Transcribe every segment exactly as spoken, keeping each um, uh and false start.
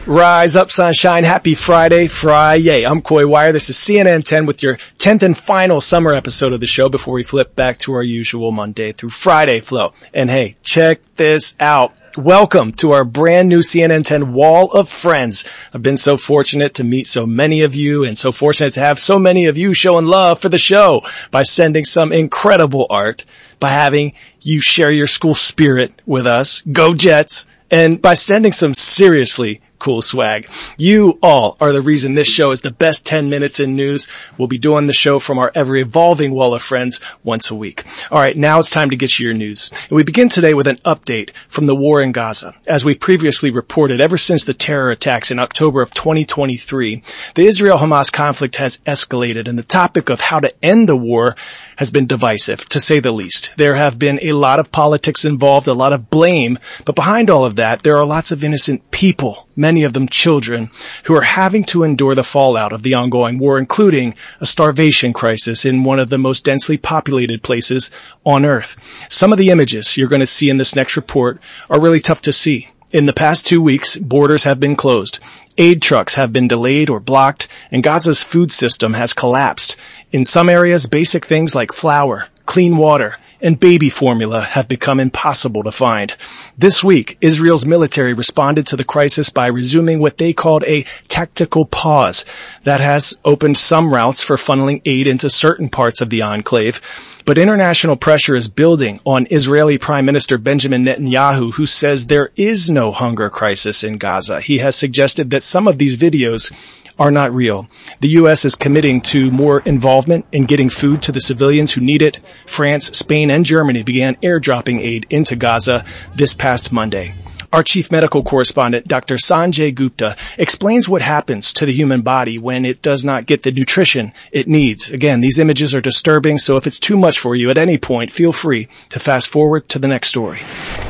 Rise up, sunshine. Happy Friday, Friday. I'm Coy Wire. This is C N N ten with your tenth and final summer episode of the show before we flip back to our usual Monday through Friday flow. And hey, check this out. Welcome to our brand new C N N ten Wall of Friends. I've been so fortunate to meet so many of you and so fortunate to have so many of you showing love for the show by sending some incredible art, by having you share your school spirit with us, go Jets, and by sending some seriously cool swag. You all are the reason this show is the best ten minutes in news. We'll be doing the show from our ever-evolving wall of friends once a week. All right, now it's time to get you your news. And we begin today with an update from the war in Gaza. As we previously reported, ever since the terror attacks in October of twenty twenty-three, the Israel-Hamas conflict has escalated, and the topic of how to end the war has been divisive, to say the least. There have been a lot of politics involved, a lot of blame, but behind all of that, there are lots of innocent people, many of them children, who are having to endure the fallout of the ongoing war, including a starvation crisis in one of the most densely populated places on Earth. Some of the images you're going to see in this next report are really tough to see. In the past two weeks, borders have been closed. Aid trucks have been delayed or blocked, and Gaza's food system has collapsed. In some areas, basic things like flour, clean water, and baby formula have become impossible to find. This week, Israel's military responded to the crisis by resuming what they called a tactical pause that has opened some routes for funneling aid into certain parts of the enclave. But international pressure is building on Israeli Prime Minister Benjamin Netanyahu, who says there is no hunger crisis in Gaza. He has suggested that some of these videos are not real. The U S is committing to more involvement in getting food to the civilians who need it. France, Spain, and Germany began airdropping aid into Gaza this past Monday. Our chief medical correspondent, Doctor Sanjay Gupta, explains what happens to the human body when it does not get the nutrition it needs. Again, these images are disturbing, so if it's too much for you at any point, feel free to fast forward to the next story.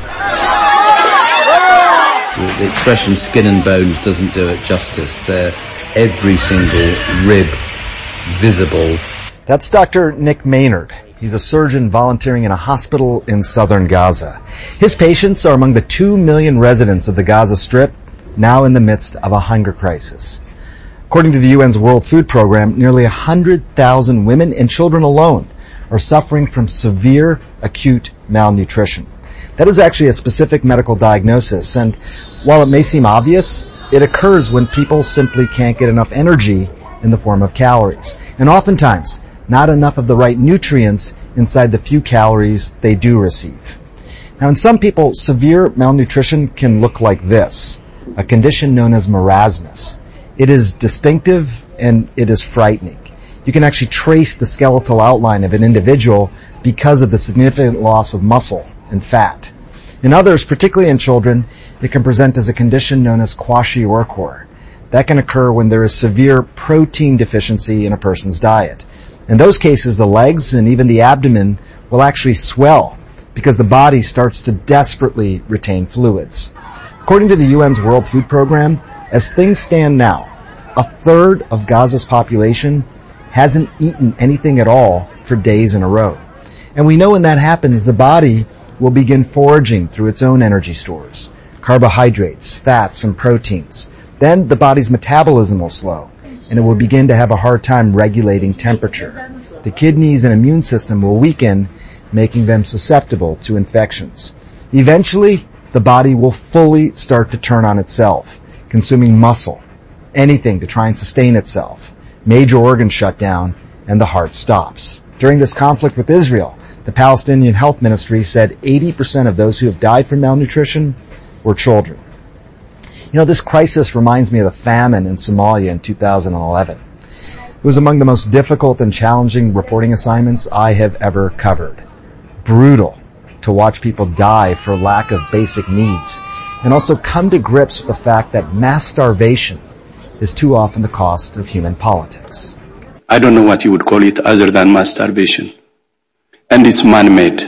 The expression skin and bones doesn't do it justice. They're every single rib visible. That's Doctor Nick Maynard. He's a surgeon volunteering in a hospital in southern Gaza. His patients are among the two million residents of the Gaza Strip, now in the midst of a hunger crisis. According to the U N's World Food Program, nearly one hundred thousand women and children alone are suffering from severe acute malnutrition. That is actually a specific medical diagnosis, and while it may seem obvious, it occurs when people simply can't get enough energy in the form of calories. And oftentimes, not enough of the right nutrients inside the few calories they do receive. Now, in some people, severe malnutrition can look like this, a condition known as marasmus. It is distinctive and it is frightening. You can actually trace the skeletal outline of an individual because of the significant loss of muscle and fat. In others, particularly in children, it can present as a condition known as kwashiorkor. That can occur when there is severe protein deficiency in a person's diet. In those cases, the legs and even the abdomen will actually swell because the body starts to desperately retain fluids. According to the U N's World Food Program, as things stand now, a third of Gaza's population hasn't eaten anything at all for days in a row. And we know when that happens, the body will begin foraging through its own energy stores, carbohydrates, fats, and proteins. Then the body's metabolism will slow, and it will begin to have a hard time regulating temperature. The kidneys and immune system will weaken, making them susceptible to infections. Eventually, the body will fully start to turn on itself, consuming muscle, anything to try and sustain itself. Major organs shut down, and the heart stops. During this conflict with Israel, the Palestinian Health Ministry said eighty percent of those who have died from malnutrition were children. You know, this crisis reminds me of the famine in Somalia in two thousand eleven. It was among the most difficult and challenging reporting assignments I have ever covered. Brutal to watch people die for lack of basic needs, and also come to grips with the fact that mass starvation is too often the cost of human politics. I don't know what you would call it other than mass starvation. And it's man-made.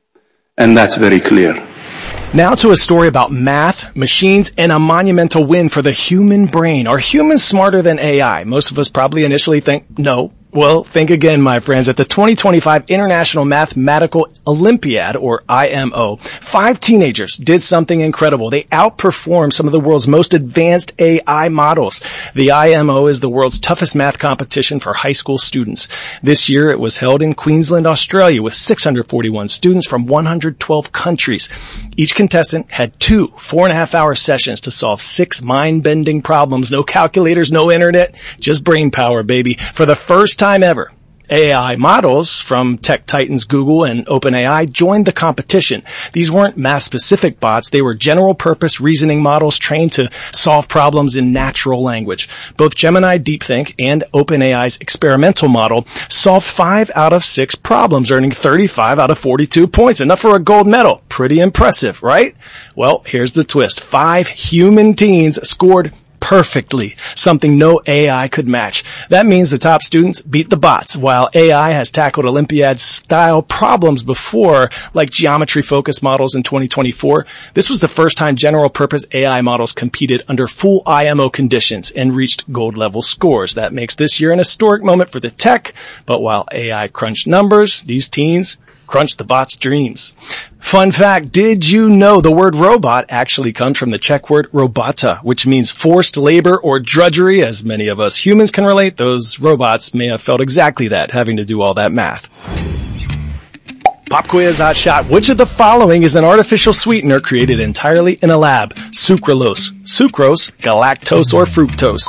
And that's very clear. Now to a story about math, machines, and a monumental win for the human brain. Are humans smarter than A I? Most of us probably initially think, no, Well, think again, my friends. At the twenty twenty-five International Mathematical Olympiad, or I M O, five teenagers did something incredible. They outperformed some of the world's most advanced A I models. The I M O is the world's toughest math competition for high school students. This year it was held in Queensland, Australia, with six hundred forty-one students from one hundred twelve countries. Each contestant had two four and a half hour sessions to solve six mind-bending problems. No calculators, no internet, just brain power, baby. For the first time ever, A I models from tech titans Google and OpenAI joined the competition. These weren't math-specific bots. They were general-purpose reasoning models trained to solve problems in natural language. Both Gemini DeepThink and OpenAI's experimental model solved five out of six problems, earning thirty-five out of forty-two points. Enough for a gold medal. Pretty impressive, right? Well, here's the twist. Five human teens scored perfectly, something no A I could match. That means the top students beat the bots. While A I has tackled Olympiad-style problems before, like geometry-focused models in twenty twenty-four, this was the first time general-purpose A I models competed under full I M O conditions and reached gold-level scores. That makes this year an historic moment for the tech, but while A I crunched numbers, these teens crunched the bots' dreams. Fun fact, did you know the word robot actually comes from the Czech word robota, which means forced labor or drudgery? As many of us humans can relate, those robots may have felt exactly that, having to do all that math. Pop quiz, hot shot. Which of the following is an artificial sweetener created entirely in a lab? Sucralose, sucrose, galactose, or fructose?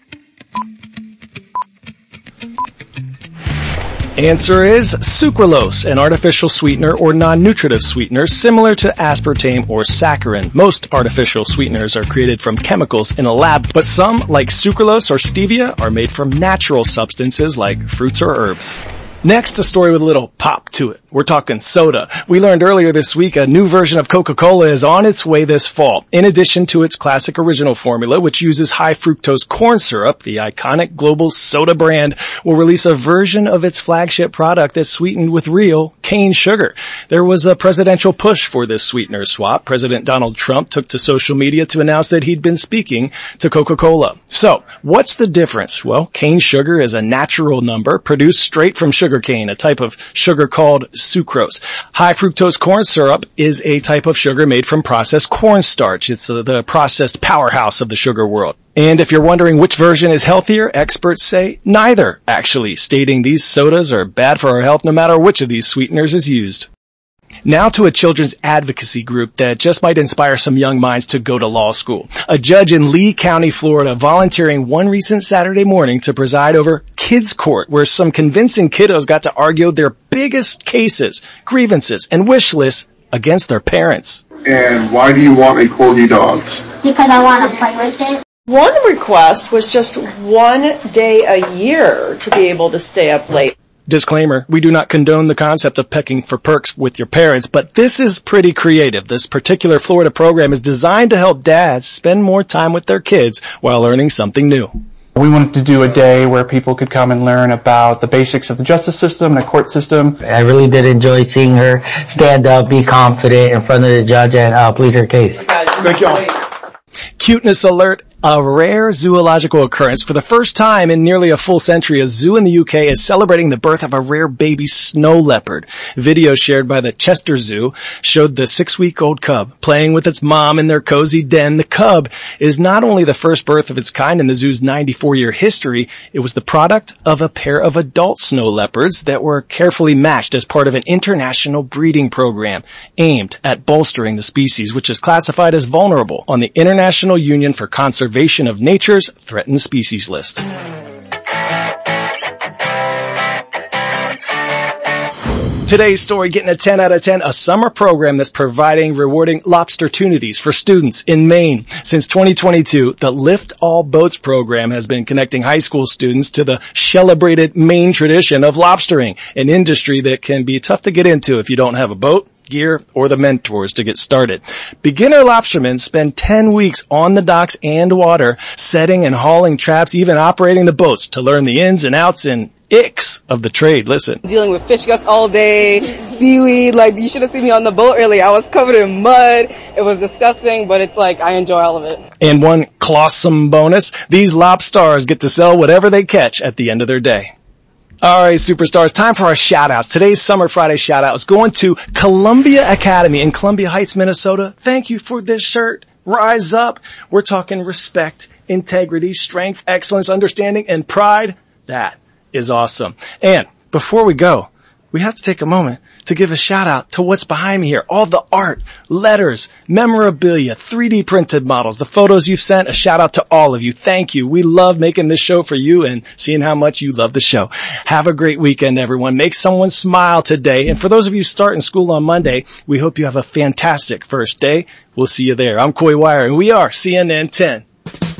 Answer is sucralose, an artificial sweetener or non-nutritive sweetener similar to aspartame or saccharin. Most artificial sweeteners are created from chemicals in a lab, but some, like sucralose or stevia, are made from natural substances like fruits or herbs. Next, a story with a little pop to it. We're talking soda. We learned earlier this week a new version of Coca-Cola is on its way this fall. In addition to its classic original formula, which uses high fructose corn syrup, the iconic global soda brand will release a version of its flagship product that's sweetened with real cane sugar. There was a presidential push for this sweetener swap. President Donald Trump took to social media to announce that he'd been speaking to Coca-Cola. So, what's the difference? Well, cane sugar is a natural number produced straight from sugar cane, a type of sugar called sucrose. High fructose corn syrup is a type of sugar made from processed cornstarch. It's uh, the processed powerhouse of the sugar world. And if you're wondering which version is healthier, experts say neither, actually, stating these sodas are bad for our health no matter which of these sweeteners is used. Now to a children's advocacy group that just might inspire some young minds to go to law school. A judge in Lee County, Florida, volunteering one recent Saturday morning to preside over Kids Court, where some convincing kiddos got to argue their biggest cases, grievances, and wish lists against their parents. And why do you want a corgi dog? Because I want to play with it. One request was just one day a year to be able to stay up late. Disclaimer, we do not condone the concept of pecking for perks with your parents, but this is pretty creative. This particular Florida program is designed to help dads spend more time with their kids while learning something new. We wanted to do a day where people could come and learn about the basics of the justice system and the court system. I really did enjoy seeing her stand up, be confident in front of the judge, and uh, plead her case. Thank you all. Cuteness alert. A rare zoological occurrence. For the first time in nearly a full century, a zoo in the U K is celebrating the birth of a rare baby snow leopard. Video shared by the Chester Zoo showed the six-week-old cub playing with its mom in their cozy den. The cub is not only the first birth of its kind in the zoo's ninety-four year history, it was the product of a pair of adult snow leopards that were carefully matched as part of an international breeding program aimed at bolstering the species, which is classified as vulnerable on the International Union for Conservation of Nature's Threatened Species list. Today's story getting a ten out of ten, a summer program that's providing rewarding lobstertunities for students in Maine. Since twenty twenty-two, the Lift All Boats program has been connecting high school students to the celebrated Maine tradition of lobstering, an industry that can be tough to get into if you don't have a boat, gear, or the mentors to get started. Beginner lobstermen spend ten weeks on the docks and water, setting and hauling traps, even operating the boats to learn the ins and outs and icks of the trade. Listen. Dealing with fish guts all day, seaweed, like you should have seen me on the boat earlier. I was covered in mud. It was disgusting, but it's like I enjoy all of it. And one clawsome bonus, these lobsters get to sell whatever they catch at the end of their day. All right, superstars, time for our shout-outs. Today's Summer Friday shout-out is going to Columbia Academy in Columbia Heights, Minnesota. Thank you for this shirt. Rise up. We're talking respect, integrity, strength, excellence, understanding, and pride. That is awesome. And before we go, we have to take a moment to give a shout out to what's behind me here. All the art, letters, memorabilia, three D printed models, the photos you've sent. A shout out to all of you. Thank you. We love making this show for you and seeing how much you love the show. Have a great weekend, everyone. Make someone smile today. And for those of you starting school on Monday, we hope you have a fantastic first day. We'll see you there. I'm Coy Wire and we are C N N ten.